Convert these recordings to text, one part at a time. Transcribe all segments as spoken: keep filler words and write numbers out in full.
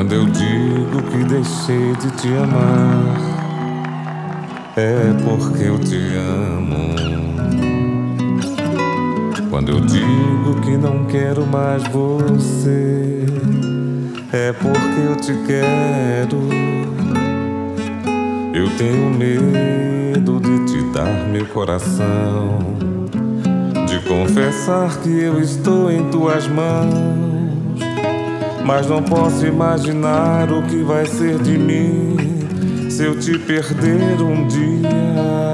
Quando eu digo que deixei de te amar, é porque eu te amo. Quando eu digo que não quero mais você, é porque eu te quero. Eu tenho medo de te dar meu coração, de confessar que eu estou em tuas mãos, mas não posso imaginar o que vai ser de mim se eu te perder um dia.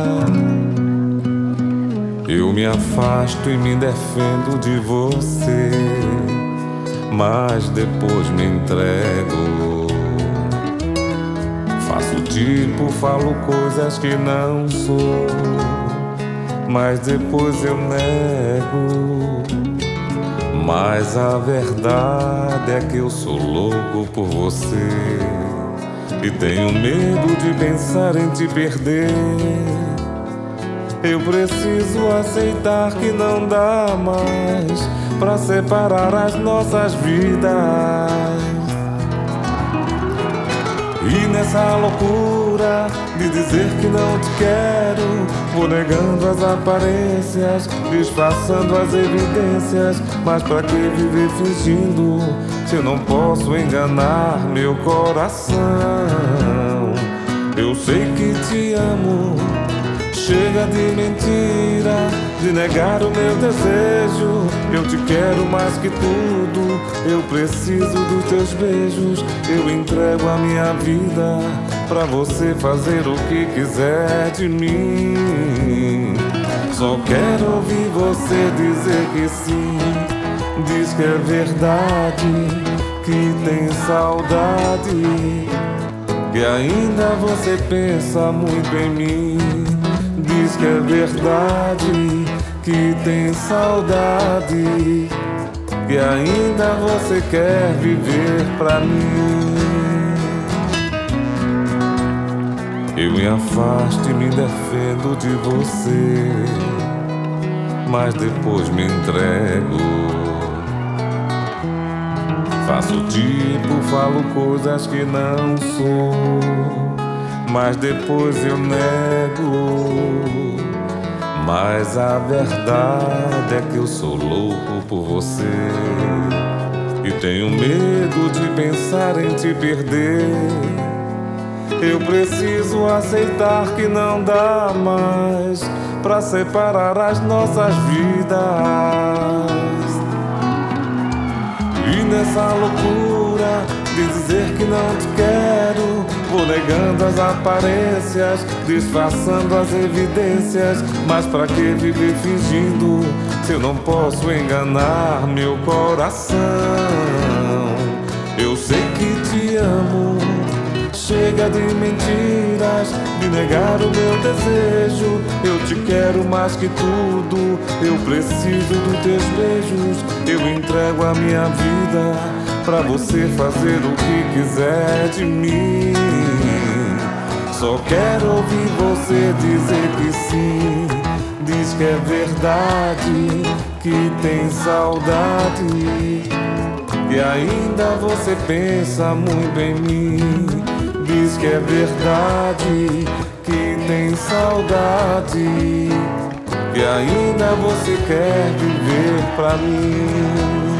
Eu me afasto e me defendo de você, mas depois me entrego. Faço tipo, falo coisas que não sou, mas depois eu nego. Mas a verdade é que eu sou louco por você e tenho medo de pensar em te perder. Eu preciso aceitar que não dá mais pra separar as nossas vidas. E nessa loucura de dizer que não te quero, vou negando as aparências, disfarçando as evidências. Mas pra que viver fingindo se eu não posso enganar meu coração? Eu sei que te amo, chega de mentira, de negar o meu desejo. Eu te quero mais que tudo, eu preciso dos teus beijos. Eu entrego a minha vida pra você fazer o que quiser de mim. Só quero ouvir você dizer que sim. Diz que é verdade, que tem saudade, que ainda você pensa muito em mim. Diz que é verdade, que tem saudade, que ainda você quer viver pra mim. Eu me afasto e me defendo de você, mas depois me entrego. Faço tipo, falo coisas que não sou, mas depois eu nego. Mas a verdade é que eu sou louco por você e tenho medo de pensar em te perder. Eu preciso aceitar que não dá mais pra separar as nossas vidas. E nessa loucura de dizer que não te quero, vou negando as aparências, disfarçando as evidências. Mas pra que viver fingindo se eu não posso enganar meu coração? Eu sei que te amo, chega de mentiras, de negar o meu desejo. Eu te quero mais que tudo, eu preciso dos teus beijos. Eu entrego a minha vida pra você fazer o que quiser de mim. Só quero ouvir você dizer que sim. Diz que é verdade, que tem saudade, que ainda você pensa muito em mim. Diz que é verdade, que tem saudade, que ainda você quer viver pra mim.